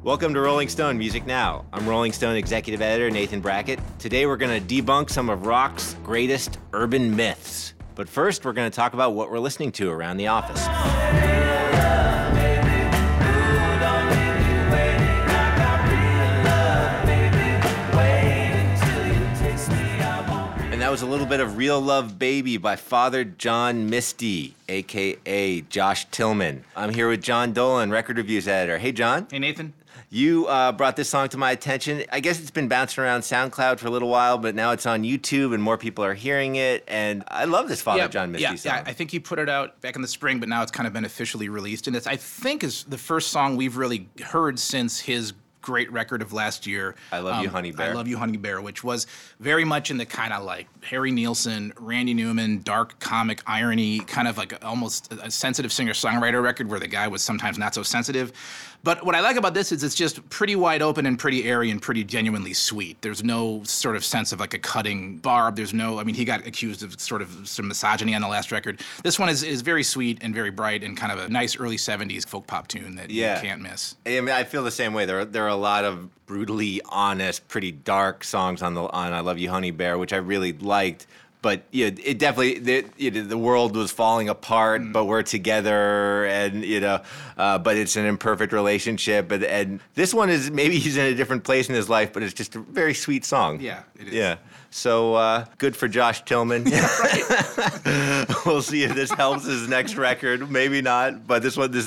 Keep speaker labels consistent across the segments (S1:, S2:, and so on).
S1: Welcome to Rolling Stone Music Now. I'm Rolling Stone executive editor Nathan Brackett. Today we're going to debunk some of rock's greatest urban myths. But first, we're going to talk about what we're listening to around the office. And that was a little bit of Real Love Baby by Father John Misty, a.k.a. Josh Tillman. I'm here with John Dolan, record reviews editor. Hey, John.
S2: Hey, Nathan.
S1: You brought this song to my attention. I guess it's been bouncing around SoundCloud for a little while, but now it's on YouTube and more people are hearing it. And I love this Father John Misty song.
S2: Yeah, I think he put it out back in the spring, but now it's kind of been officially released. And it's, I think, is the first song we've really heard since his great record of last year.
S1: I Love You, Honey Bear.
S2: I Love You, Honey Bear, which was very much in the kind of like Harry Nilsson, Randy Newman, dark comic irony, kind of like almost a sensitive singer-songwriter record where the guy was sometimes not so sensitive. But what I like about this is it's just pretty wide open and pretty airy and pretty genuinely sweet. There's no sort of sense of like a cutting barb. There's no, I mean, he got accused of sort of some misogyny on the last record. This one is very sweet and very bright and kind of a nice early 70s folk pop tune that you can't miss.
S1: I mean, I feel the same way. There are a lot of brutally honest, pretty dark songs on I Love You, Honey Bear, which I really liked. But it definitely the world was falling apart, but we're together, and but it's an imperfect relationship, and this one is maybe he's in a different place in his life, but it's just a very sweet song.
S2: Yeah, it is.
S1: Yeah. So good for Josh Tillman.
S2: Yeah, right.
S1: We'll see if this helps his next record. Maybe not, but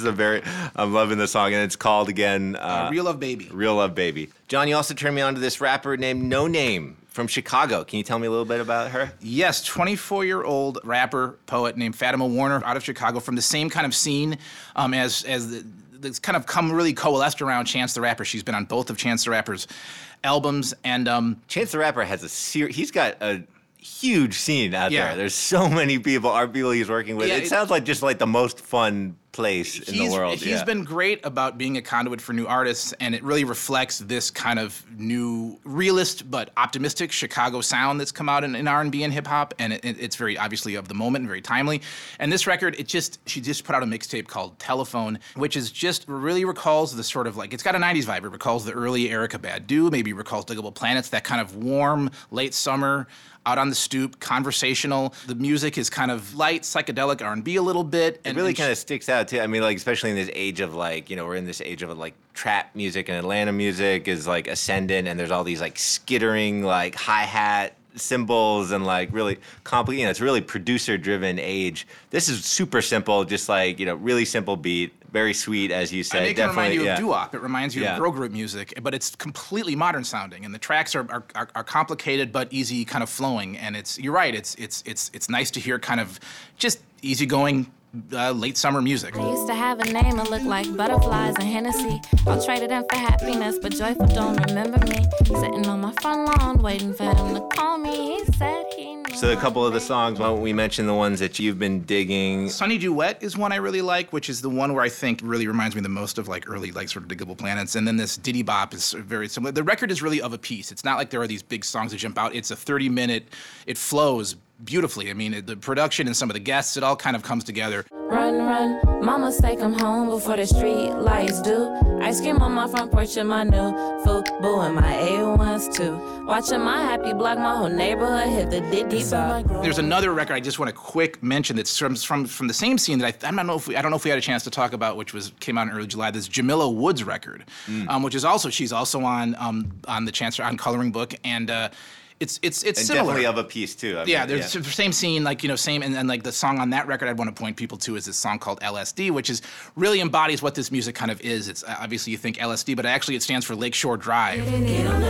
S1: I'm loving the song, and it's called again
S2: Real Love Baby.
S1: Real Love Baby. John, you also turned me on to this rapper named No Name from Chicago. Can you tell me a little bit about her?
S2: Yes, 24-year-old rapper, poet named Fatima Warner out of Chicago from the same kind of scene as that's kind of really coalesced around Chance the Rapper. She's been on both of Chance the Rapper's albums. And
S1: Chance the Rapper has he's got a huge scene out there. There's so many people he's working with. It sounds like just like the most fun place in the world.
S2: He's been great about being a conduit for new artists, and it really reflects this kind of new realist but optimistic Chicago sound that's come out in R&B and hip-hop, and it's very obviously of the moment and very timely. And this record, she just put out a mixtape called Telephone, which is just really recalls the sort of like, it's got a 90s vibe. It recalls the early Erykah Badu, maybe recalls Digable Planets, that kind of warm, late summer, out on the stoop, conversational. The music is kind of light, psychedelic R&B a little bit.
S1: And it really kind of sticks out, too. I mean, like, especially in this age of, like, we're in this age of, like, trap music, and Atlanta music is, like, ascendant, and there's all these, like, skittering, like, hi-hat cymbals and, like, really complicated. It's really producer-driven age. This is super simple, just, like, really simple beat. Very sweet, as you said.
S2: And it can remind you of doo-wop. It reminds you of girl group music, but it's completely modern sounding, and the tracks are complicated but easy, kind of flowing. And you're right. It's nice to hear kind of just easygoing late summer music.
S3: I used to have a name that looked like butterflies and Hennessy. I'll trade it in for happiness, but Joyful don't remember me. Sitting on my front lawn, waiting for him to call me. He said he knew.
S1: So a couple of the songs, why don't we mention the ones that you've been digging?
S2: Sunny Duet is one I really like, which is the one where I think really reminds me the most of like early like sort of Digable Planets. And then this Diddy Bop is very similar. The record is really of a piece. It's not like there are these big songs that jump out. It's a 30-minute, it flows beautifully. I mean, the production and some of the guests, it all kind of comes together.
S3: Run, run, mama say come home before the street lights do. Ice cream on my front porch in my new FUBU and my A1s too. Watching my happy block, my whole neighborhood hit the Diddy Bop.
S2: There's another record I just want to quick mention that's from the same scene that I don't know if we had a chance to talk about, which came out in early July. This Jamila Woods record, which is she's also on the Chance on Coloring Book, and it's
S1: and
S2: similar.
S1: Definitely of a piece too. I mean,
S2: there's the same scene, like same, and like the song on that record I'd want to point people to is this song called LSD, which is really embodies what this music kind of is. It's obviously you think LSD, but actually it stands for Lakeshore Drive.
S3: Get on the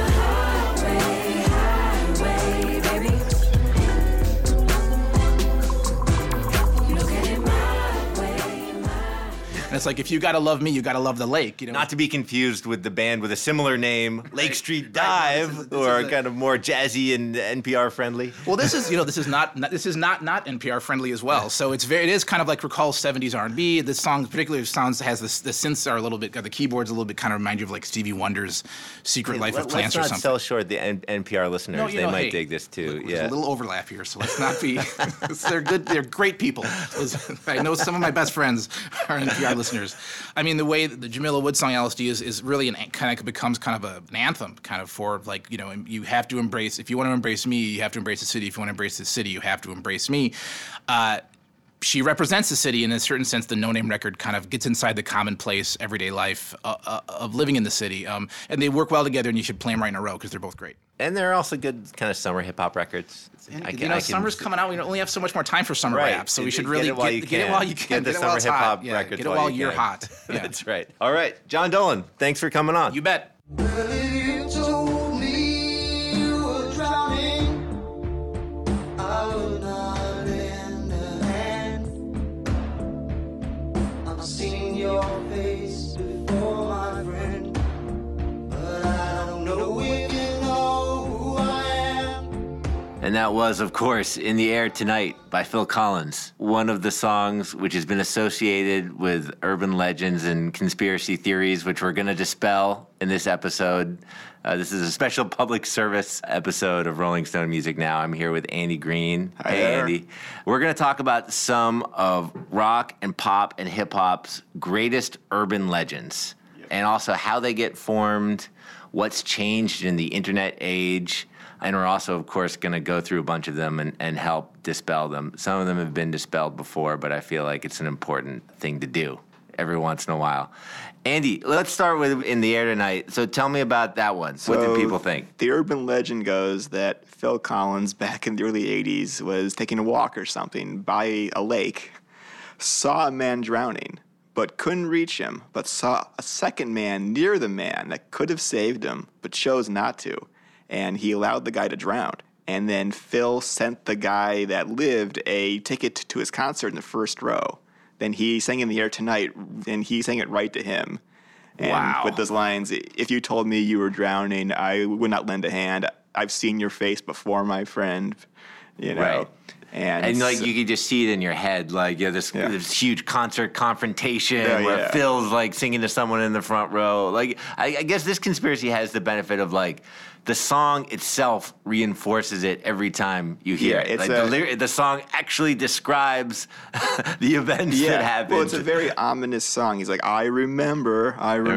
S3: highway, baby. Look at it my way,
S2: And it's like, if you gotta love me, you gotta love the lake.
S1: Not to be confused with the band with a similar name, Lake Street Dive, or kind of more jazzy and NPR friendly.
S2: Well, this is not NPR friendly as well. So it is kind of like recalls 70s R&B. This song, particularly has the synths are a little bit, the keyboards a little bit kind of remind you of like Stevie Wonder's Secret Life of Plants or something.
S1: Let's not sell short the NPR listeners.
S2: No,
S1: they might dig this too.
S2: There's a little overlap here, so let's not be. They're good. They're great people. I know some of my best friends are NPR listeners. listeners. I mean, the way that the Jamila Woods song LSD is really kind of becomes kind of an anthem, kind of for like, you know, you have to embrace, if you want to embrace me, you have to embrace the city. If you want to embrace the city, you have to embrace me. She represents the city, and in a certain sense, the No Name record kind of gets inside the commonplace, everyday life of living in the city. And they work well together, and you should play them right in a row because they're both great.
S1: And they're also good kind of summer hip hop records.
S2: Summer's coming out. We only have so much more time for summer rap, so we should really get it while you can.
S1: Get the summer hip hop records.
S2: Get it while you're hot. Yeah.
S1: That's right. All right, John Dolan, thanks for coming on.
S2: You bet.
S4: You told me you were drowning. I will not lend a hand. I've seen your face before, my friend, but I don't know if you know who I am.
S1: And that was, of course, In the Air Tonight by Phil Collins, one of the songs which has been associated with urban legends and conspiracy theories, which we're going to dispel in this episode. This is a special public service episode of Rolling Stone Music Now. I'm here with Andy Green.
S5: Hi
S1: Hey,
S5: there.
S1: Andy. We're going to talk about some of rock and pop and hip-hop's greatest urban legends, and also how they get formed, what's changed in the internet age. And we're also, of course, going to go through a bunch of them and help dispel them. Some of them have been dispelled before, but I feel like it's an important thing to do every once in a while. Andy, let's start with In the Air Tonight. So tell me about that one. What did people think?
S5: The urban legend goes that Phil Collins, back in the early 80s, was taking a walk or something by a lake, saw a man drowning, but couldn't reach him, but saw a second man near the man that could have saved him, but chose not to. And he allowed the guy to drown. And then Phil sent the guy that lived a ticket to his concert in the first row. Then he sang In the Air Tonight, and he sang it right to him. And
S2: Wow.
S5: with those lines, if you told me you were drowning, I would not lend a hand. I've seen your face before, my friend. You know?
S1: Right. And like
S5: so-
S1: you could just see it in your head, like this huge concert confrontation where
S5: yeah.
S1: Phil's like singing to someone in the front row. Like I guess this conspiracy has the benefit of like the song itself reinforces it every time you hear it.
S5: it's
S1: Like the song actually describes the events that happened.
S5: Well, it's a very ominous song. He's like, I remember,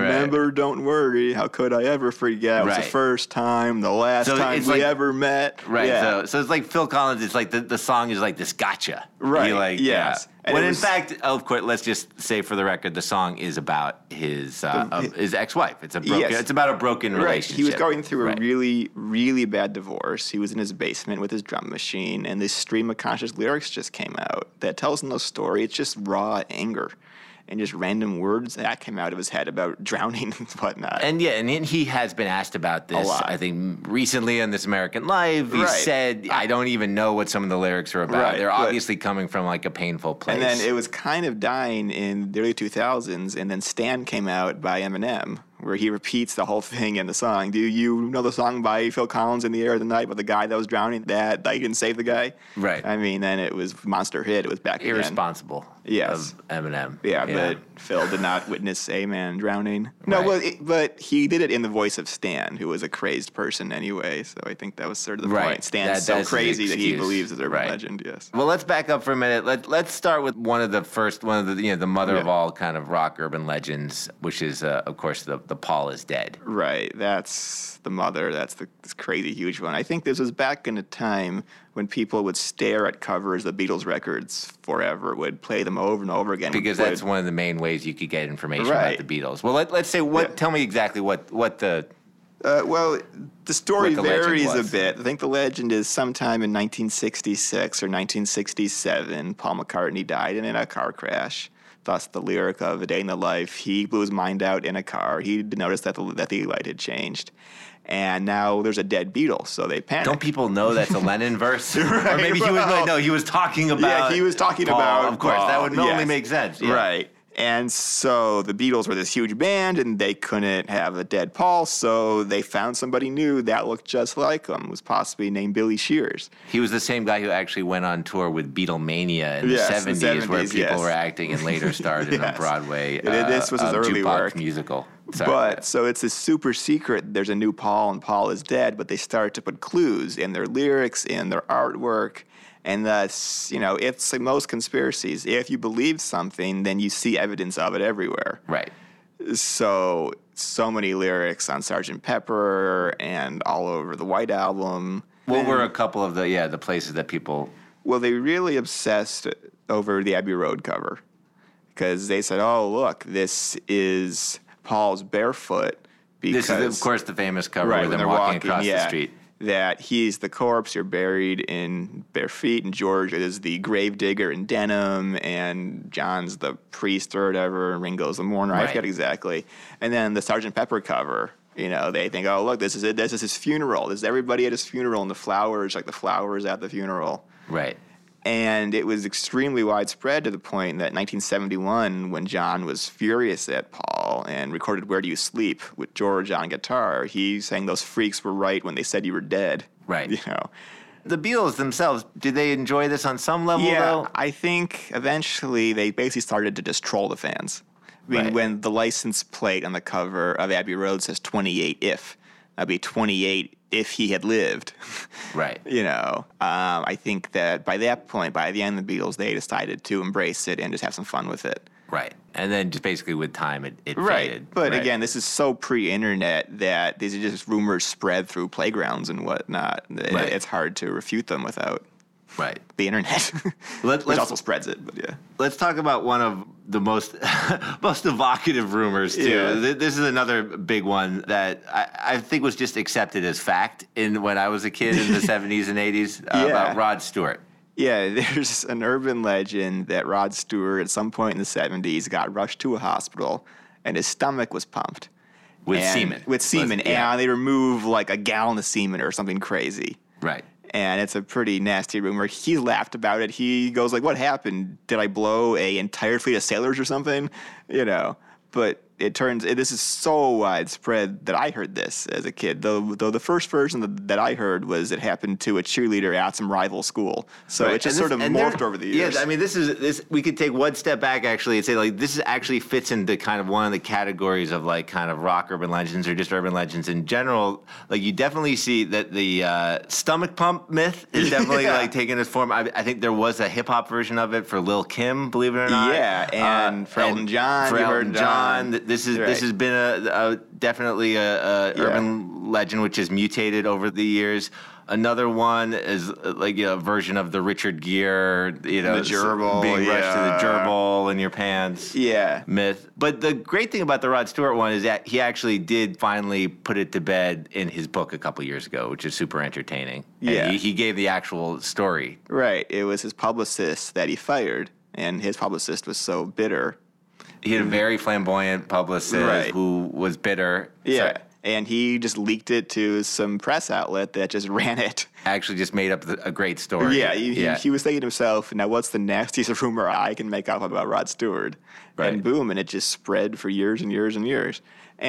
S5: don't worry. How could I ever forget? It was the
S1: Right.
S5: first time, the last
S1: So
S5: time
S1: it's
S5: we
S1: like-
S5: ever met.
S1: Right,
S5: Yeah.
S1: so it's like Phil Collins. It's like the song is like this gotcha.
S5: Right,
S1: You're like,
S5: yes.
S1: yeah.
S5: And
S1: When
S5: it
S1: in
S5: was-
S1: fact, of course, let's just say for the record, the song is about his ex-wife. It's a broken.
S5: Yes.
S1: It's about a broken
S5: Right.
S1: relationship.
S5: He was going through
S1: Right.
S5: a really, really bad divorce. He was in his basement with his drum machine, and this stream of conscious lyrics just came out that tells no story. It's just raw anger and just random words that came out of his head about drowning and whatnot.
S1: And he has been asked about this,
S5: lot.
S1: I think, recently on This American Life. He
S5: Right.
S1: said, I don't even know what some of the lyrics are about.
S5: Right,
S1: They're
S5: but-
S1: obviously coming from like a painful place.
S5: And then it was kind of dying in the early 2000s, and then Stan came out by Eminem, where he repeats the whole thing in the song. Do you know the song by Phil Collins, In the Air of the Night, about the guy that was drowning, that he didn't save the guy?
S1: Right.
S5: I mean, then it was monster hit. It was back again.
S1: irresponsible
S5: Yes.
S1: of Eminem.
S5: Yeah, but Phil did not witness a man drowning. No, but he did it in the voice of Stan, who was a crazy person anyway. So I think that was sort of the
S1: Right.
S5: point. Stan's
S1: That's
S5: so
S1: his
S5: crazy that he
S1: excuse.
S5: believes it's urban
S1: Right.
S5: legend. Yes.
S1: Well, let's back up for a minute. Let's start with one of the the mother of
S5: Yeah.
S1: all kind of rock urban legends, which is of course the Paul is Dead.
S5: Right, that's the mother. That's this crazy huge one. I think this was back in a time when people would stare at covers of Beatles records forever, would play them over and over again.
S1: Because
S5: would-
S1: that's one of the main ways you could get information
S5: Right.
S1: about the Beatles. Well, let's say what.
S5: Yeah.
S1: Tell me exactly what the.
S5: Well, the story
S1: What the legend
S5: varies a
S1: was.
S5: bit. I think the legend is sometime in 1966 or 1967, Paul McCartney died in a car crash. Thus, the lyric of A Day in the Life, he blew his mind out in a car. He noticed that the light had changed. And now there's a dead Beatle, so they panicked.
S1: Don't people know that's a Lennon verse? Or
S5: Right,
S1: maybe he was
S5: well-
S1: no, he was talking about.
S5: Yeah, he was talking
S1: Paul,
S5: about
S1: Of course, that
S5: Paul,
S1: would only
S5: yes.
S1: make sense. Yeah.
S5: Right. And so the Beatles were this huge band, and they couldn't have a dead Paul, so they found somebody new that looked just like him. Was possibly named Billy Shears.
S1: He was the same guy who actually went on tour with Beatlemania in
S5: Yes,
S1: the
S5: the
S1: 70s, where
S5: 70s,
S1: people
S5: yes.
S1: were acting and later starred in a
S5: Yes.
S1: Broadway
S5: This was his early
S1: jukebox
S5: work.
S1: musical. Sorry.
S5: But so it's a super secret. There's a new Paul, and Paul is dead, but they start to put clues in their lyrics, in their artwork. And thus, it's like most conspiracies. If you believe something, then you see evidence of it everywhere.
S1: Right.
S5: So many lyrics on Sgt. Pepper and all over the White Album.
S1: What were a couple of the places that people...
S5: Well, they really obsessed over the Abbey Road cover because they said, oh, look, this is Paul's barefoot. Because,
S1: this is, of course, the famous cover
S5: right,
S1: with
S5: when
S1: them
S5: they're
S1: walking across the street.
S5: That he's the corpse, you're buried in bare feet, and George is the grave digger in denim, and John's the priest or whatever, and Ringo's the mourner.
S1: Right.
S5: I forget exactly. And then the Sgt. Pepper cover, they think, oh, look, this is it. This is his funeral. This is everybody at his funeral, and the flowers, like the flowers at the funeral.
S1: Right.
S5: And it was extremely widespread to the point that 1971, when John was furious at Paul and recorded Where Do You Sleep with George on guitar, he sang those freaks were right when they said you were dead.
S1: Right. The Beatles themselves, did they enjoy this on some level, though?
S5: I think eventually they basically started to just troll the fans. I mean,
S1: Right.
S5: when the license plate on the cover of Abbey Road says 28 if, that'd be 28 if he had lived.
S1: Right.
S5: I think that by that point, by the end of the Beatles, they decided to embrace it and just have some fun with it.
S1: Right. And then just basically with time, it
S5: Right.
S1: faded.
S5: But
S1: Right.
S5: again, this is so pre-internet that these are just rumors spread through playgrounds and whatnot.
S1: Right.
S5: It's hard to refute them without
S1: Right.
S5: the internet, which
S1: let's-
S5: also spreads it. But yeah.
S1: Let's talk about one of the most most evocative rumors, too.
S5: Yeah.
S1: This is another big one that I think was just accepted as fact when I was a kid in the 70s and 80s about Rod Stewart.
S5: Yeah, there's an urban legend that Rod Stewart at some point in the 70s got rushed to a hospital and his stomach was pumped.
S1: With semen.
S5: With semen.
S1: Yeah.
S5: And they remove like a gallon of semen or something crazy.
S1: Right.
S5: And it's a pretty nasty rumor. He laughed about it. He goes like, what happened? Did I blow a entire fleet of sailors or something? But this is so widespread that I heard this as a kid. Though the first version that I heard was it happened to a cheerleader at some rival school. So
S1: Right.
S5: it just
S1: And
S5: sort of
S1: this-
S5: morphed over the years.
S1: Yeah, I mean, this. We could take one step back actually and say like this actually fits into kind of one of the categories of like kind of rock urban legends or just urban legends in general. Like you definitely see that the stomach pump myth is definitely like taking its form. I think there was a hip hop version of it for Lil Kim, believe it or not.
S5: Yeah, and for Elton John,
S1: For
S5: you
S1: Elton
S5: heard
S1: John,
S5: Right.
S1: this has been definitely a urban legend which has mutated over the years. Another one is like a version of the Richard Gere,
S5: The gerbil,
S1: being rushed to the
S5: yeah.
S1: gerbil in your pants.
S5: Yeah.
S1: Myth. But the great thing about the Rod Stewart one is that he actually did finally put it to bed in his book a couple years ago, which is super entertaining. And
S5: Yeah.
S1: he gave the actual story.
S5: Right. It was his publicist that he fired, and his publicist was so bitter.
S1: He had a very flamboyant publicist
S5: Right.
S1: who was bitter.
S5: Yeah.
S1: Sorry.
S5: And he just leaked it to some press outlet that just ran it.
S1: Actually just made up a great story.
S5: Yeah, he was thinking to himself, now what's the nastiest rumor I can make up about Rod Stewart?
S1: Right.
S5: And boom, and it just spread for years and years and years.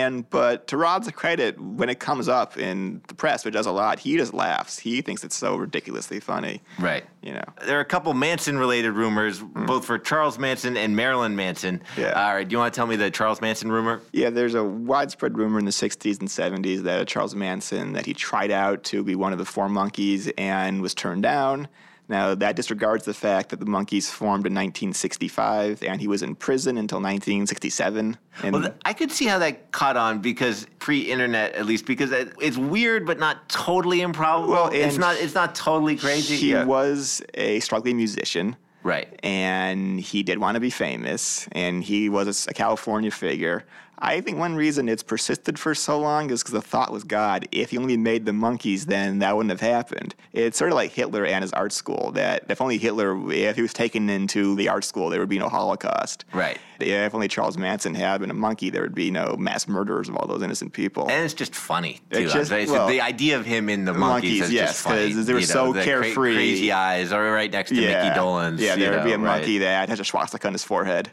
S5: But to Rod's credit, when it comes up in the press, which does a lot, he just laughs. He thinks it's so ridiculously funny.
S1: Right.
S5: There
S1: are a couple Manson-related rumors, both for Charles Manson and Marilyn Manson.
S5: Yeah.
S1: All right, do you want to tell me the Charles Manson rumor?
S5: Yeah, there's a widespread rumor in the 60s and 70s that Charles Manson, that he tried out to be one of the Four Monkeys and was turned down. Now, that disregards the fact that the Monkees formed in 1965 and he was in prison until 1967. And
S1: Well, I could see how that caught on because pre-internet, at least, because it's weird but not totally improbable.
S5: Well,
S1: it's
S5: and
S1: not totally crazy.
S5: he
S1: Yeah.
S5: was a struggling musician.
S1: Right.
S5: And he did want to be famous, and he was a California figure. I think one reason it's persisted for so long is because the thought was, God, if he only made the Monkees, then that wouldn't have happened. It's sort of like Hitler and his art school, that if only Hitler, if he was taken into the art school, there would be no Holocaust.
S1: Right.
S5: Yeah, if only Charles Manson had been a monkey, there would be no mass murders of all those innocent people.
S1: And it's just funny, too.
S5: It's just-
S1: It's
S5: well,
S1: the idea of him in the Monkees is
S5: yes,
S1: just funny.
S5: 'cause they were so
S1: the
S5: carefree.
S1: Crazy eyes are right next to Mickey Dolenz.
S5: Yeah, there would be a
S1: right?
S5: monkey that has a swastika on his forehead.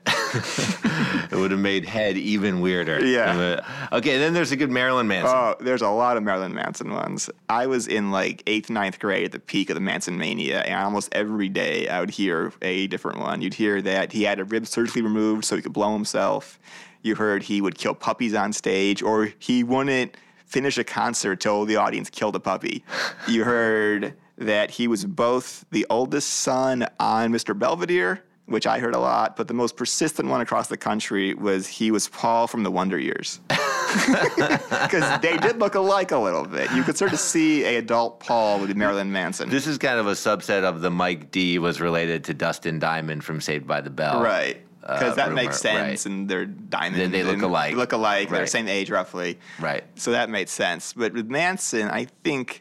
S1: It would have made Head even weirder.
S5: Yeah.
S1: Okay, then there's a good Marilyn Manson.
S5: Oh, there's a lot of Marilyn Manson ones. I was in like 8th, 9th grade at the peak of the Manson mania, and almost every day I would hear a different one. You'd hear that he had a rib surgically removed so he could blow himself. You heard he would kill puppies on stage, or he wouldn't finish a concert till the audience killed a puppy. You heard that he was both the oldest son on Mr. Belvedere, which I heard a lot, but the most persistent one across the country was he was Paul from the Wonder Years. Because they did look alike a little bit. You could sort of see a adult Paul with Marilyn Manson.
S1: This is kind of a subset of the Mike D was related to Dustin Diamond from Saved by the Bell.
S5: Right. Because that
S1: rumor,
S5: makes sense,
S1: right.
S5: and they're diamonds.
S1: They look
S5: and
S1: alike.
S5: They look alike. They're the
S1: Right.
S5: same age, roughly.
S1: Right.
S5: So that made sense. But with Manson, I think,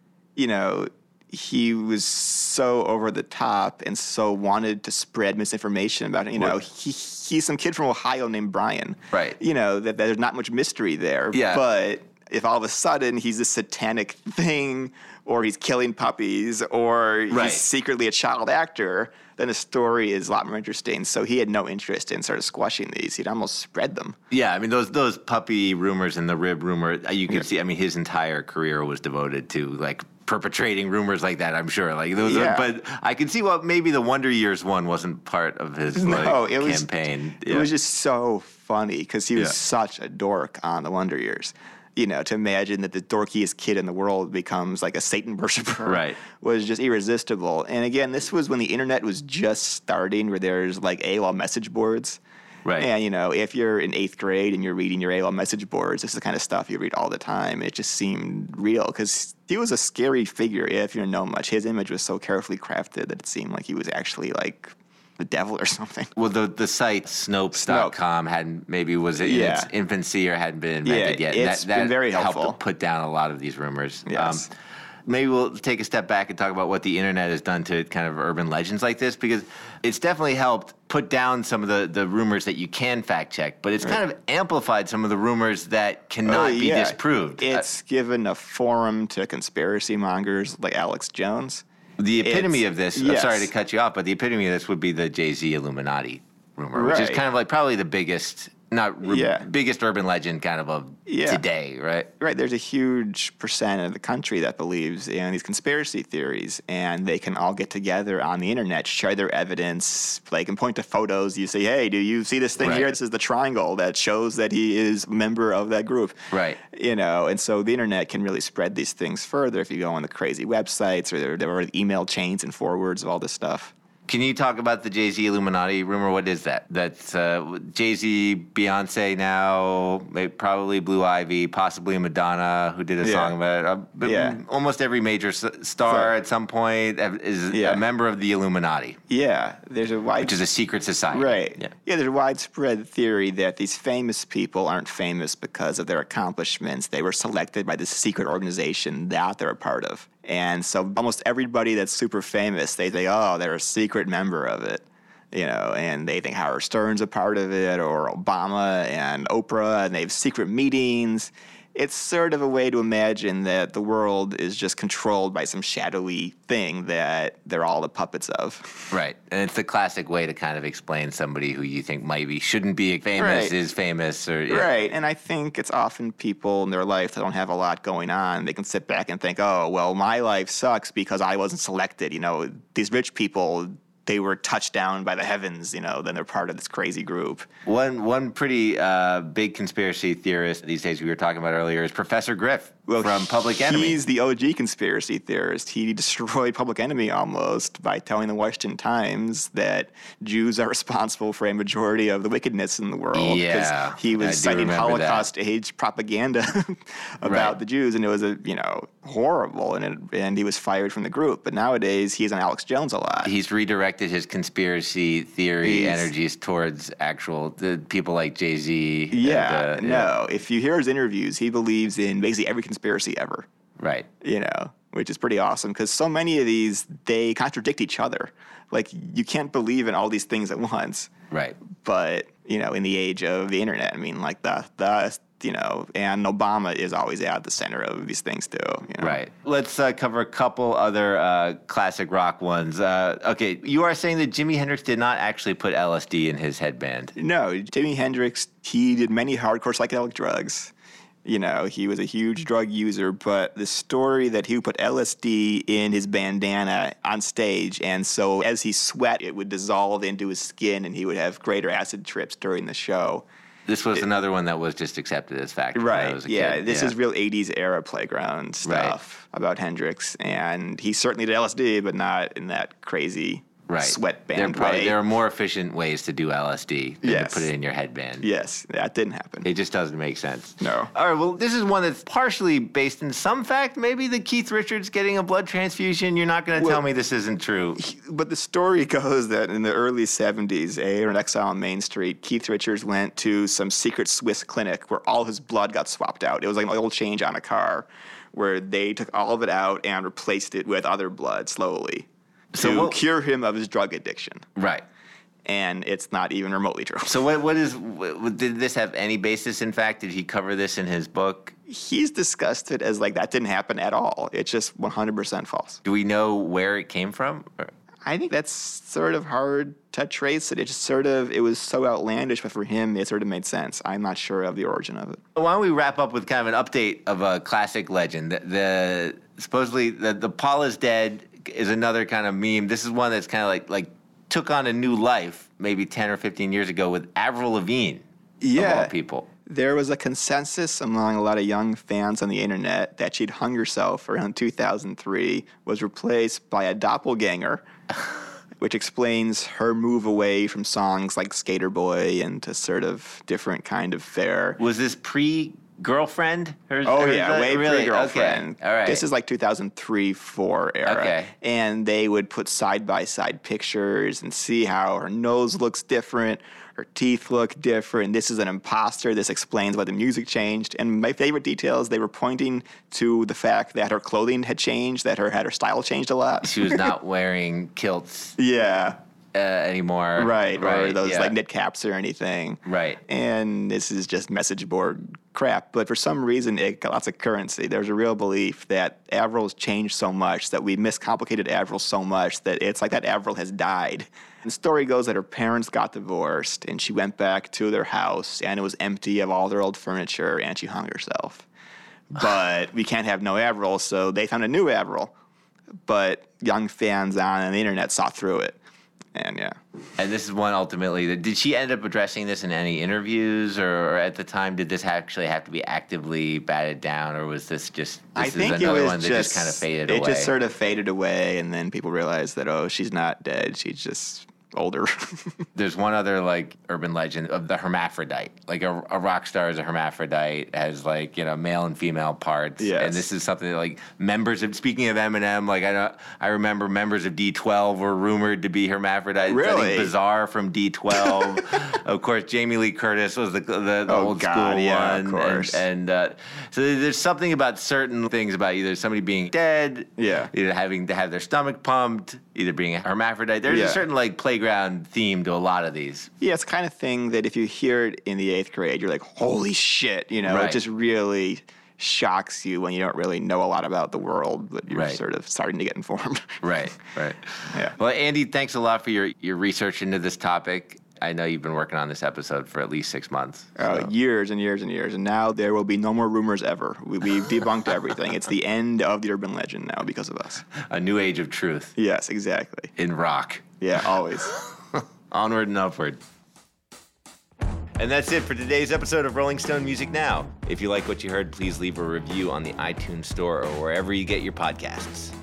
S5: he was so over the top and so wanted to spread misinformation about it. He's some kid from Ohio named Brian.
S1: Right.
S5: That there's not much mystery there.
S1: Yeah.
S5: But if all of a sudden he's this satanic thing, or he's killing puppies, or
S1: Right.
S5: he's secretly a child actor, then the story is a lot more interesting. So he had no interest in sort of squashing these. He'd almost spread them.
S1: Yeah, I mean, those puppy rumors and the rib rumor, you can see, I mean, his entire career was devoted to, like, perpetrating rumors like that, I'm sure. Like those
S5: Yeah.
S1: but I can see maybe the Wonder Years one wasn't part of his campaign.
S5: It was just so funny because he was
S1: Yeah.
S5: such a dork on the Wonder Years. To imagine that the dorkiest kid in the world becomes like a Satan worshiper
S1: Right.
S5: was just irresistible. And again, this was when the internet was just starting, where there's like AOL message boards.
S1: Right.
S5: And, if you're in 8th grade and you're reading your AOL message boards, this is the kind of stuff you read all the time. It just seemed real because he was a scary figure if you don't know much. His image was so carefully crafted that it seemed like he was actually like the devil or something.
S1: Well, the site Snopes.com was in
S5: Yeah.
S1: its infancy or hadn't been invented yet.
S5: It's been very helpful.
S1: Helped to put down a lot of these rumors.
S5: Yes.
S1: Maybe we'll take a step back and talk about what the internet has done to kind of urban legends like this, because it's definitely helped put down some of the rumors that you can fact check, but it's kind of amplified some of the rumors that cannot be disproved.
S5: It's given a forum to conspiracy mongers like Alex Jones.
S1: The epitome of this, I'm
S5: yes.
S1: sorry to cut you off, but the epitome of this would be the Jay-Z Illuminati rumor, which is
S5: Right.
S1: kind of like probably the biggest, biggest urban legend kind of today, right?
S5: Right, there's a huge percent of the country that believes in these conspiracy theories, and they can all get together on the internet, share their evidence. They can point to photos. You say, hey, do you see this thing
S1: Right.
S5: here? This is the triangle that shows that he is a member of that group.
S1: Right.
S5: And so the internet can really spread these things further if you go on the crazy websites, or there are email chains and forwards of all this stuff.
S1: Can you talk about the Jay-Z Illuminati rumor? What is that? That's Jay-Z, Beyonce now, probably Blue Ivy, possibly Madonna, who did a song about it. But almost every major star at some point is a member of the Illuminati.
S5: Yeah, there's a
S1: Which is a secret society.
S5: Right.
S1: Yeah.
S5: There's a widespread theory that these famous people aren't famous because of their accomplishments. They were selected by this secret organization that they're a part of. And so almost everybody that's super famous, they think, oh, they're a secret member of it. And they think Howard Stern's a part of it, or Obama and Oprah, and they have secret meetings. It's sort of a way to imagine that the world is just controlled by some shadowy thing that they're all the puppets of.
S1: Right. And it's the classic way to kind of explain somebody who you think maybe shouldn't be famous
S5: Right.
S1: is famous.
S5: Right. And I think it's often people in their life that don't have a lot going on. They can sit back and think, oh, well, my life sucks because I wasn't selected. These rich people, they were touched down by the heavens, then they're part of this crazy group.
S1: One pretty big conspiracy theorist these days we were talking about earlier is Professor Griff from Public Enemy.
S5: He's the OG conspiracy theorist. He destroyed Public Enemy almost by telling the Washington Times that Jews are responsible for a majority of the wickedness in the world.
S1: Yeah,
S5: He was
S1: I do
S5: citing
S1: remember
S5: Holocaust-age propaganda about the Jews, and it was horrible, and he was fired from the group. But nowadays, he's on Alex Jones a lot.
S1: He's redirected his conspiracy theory energies towards the people like Jay-Z.
S5: No. If you hear his interviews, he believes in basically every conspiracy ever.
S1: Right.
S5: Which is pretty awesome because so many of these, they contradict each other. Like, you can't believe in all these things at once.
S1: Right.
S5: But, in the age of the internet, I mean, like and Obama is always at the center of these things too.
S1: Right. Let's cover a couple other classic rock ones. Okay, you are saying that Jimi Hendrix did not actually put LSD in his headband.
S5: No, Jimi Hendrix, he did many hardcore psychedelic drugs. He was a huge drug user, but the story that he would put LSD in his bandana on stage, and so as he sweat, it would dissolve into his skin, and he would have greater acid trips during the show.
S1: This was another one that was just accepted as fact. when I
S5: Right.
S1: was a
S5: Yeah.
S1: kid.
S5: This is real 80s era playground stuff about Hendrix. And he certainly did LSD, but not in that crazy sweatband way.
S1: There are more efficient ways to do LSD than
S5: Yes.
S1: to put it in your headband.
S5: Yes, that didn't happen.
S1: It just doesn't make sense.
S5: No.
S1: All right, well, this is one that's partially based in some fact. Maybe the Keith Richards getting a blood transfusion. You're not going to tell me this isn't true.
S5: But the story goes that in the early 70s, an exile on Main Street, Keith Richards went to some secret Swiss clinic where all his blood got swapped out. It was like an oil change on a car where they took all of it out and replaced it with other blood slowly to cure him of his drug addiction.
S1: Right.
S5: And it's not even remotely true.
S1: So did this have any basis in fact? Did he cover this in his book?
S5: He's discussed it as like that didn't happen at all. It's just 100% false.
S1: Do we know where it came from?
S5: I think that's sort of hard to trace it. It was so outlandish, but for him, it sort of made sense. I'm not sure of the origin of it.
S1: Why don't we wrap up with kind of an update of a classic legend? Supposedly the Paul is Dead is another kind of meme. This is one that's kind of like took on a new life maybe 10 or 15 years ago with Avril Lavigne, of all people.
S5: There was a consensus among a lot of young fans on the internet that she'd hung herself around 2003, was replaced by a doppelganger, which explains her move away from songs like Skater Boy and to sort of different kind of fare.
S1: Was this pre-girlfriend?
S5: Way pre-girlfriend.
S1: Okay. All right.
S5: This is like 2003-4 era.
S1: Okay.
S5: And they would put side-by-side pictures and see how her nose looks different, her teeth look different. This is an imposter. This explains why the music changed. And my favorite details, they were pointing to the fact that her clothing had changed, that her style changed a lot.
S1: She was not wearing kilts anymore.
S5: Right. Or those like knit caps or anything.
S1: Right.
S5: And this is just message board crap. But for some reason, it got lots of currency. There's a real belief that Avril's changed so much, that we miscomplicated Avril so much, that it's like that Avril has died. The story goes that her parents got divorced, and she went back to their house, and it was empty of all their old furniture, and she hung herself. But we can't have no Avril, so they found a new Avril. But young fans on the internet saw through it. And
S1: And this is one ultimately. Did she end up addressing this in any interviews, or at the time did this actually have to be actively batted down, or was this just?
S5: I think
S1: is another
S5: it was
S1: one that just kind of faded away.
S5: It just sort of faded away, and then people realized that she's not dead. She's just older.
S1: There's one other like urban legend of the hermaphrodite. Like a rock star is a hermaphrodite, has like male and female parts.
S5: Yes.
S1: And this is something that like members of, speaking of Eminem, like I remember members of D12 were rumored to be hermaphrodites.
S5: Really?
S1: I think Bizarre from D12. Of course, Jamie Lee Curtis was the old school one.
S5: Of course.
S1: And so there's something about certain things about either somebody being dead, either having to have their stomach pumped, either being a hermaphrodite. There's a certain like playground theme to a lot of these.
S5: Yeah, it's the kind of thing that if you hear it in the 8th grade, you're like, holy shit,
S1: Right.
S5: It just really shocks you when you don't really know a lot about the world, but you're sort of starting to get informed.
S1: Right.
S5: Yeah.
S1: Well, Andy, thanks a lot for your research into this topic. I know you've been working on this episode for at least 6 months.
S5: Years and years and years. And now there will be no more rumors ever. We've debunked everything. It's the end of the urban legend now because of us.
S1: A new age of truth.
S5: Yes, exactly.
S1: In rock.
S5: Yeah, always.
S1: Onward and upward. And that's it for today's episode of Rolling Stone Music Now. If you like what you heard, please leave a review on the iTunes Store or wherever you get your podcasts.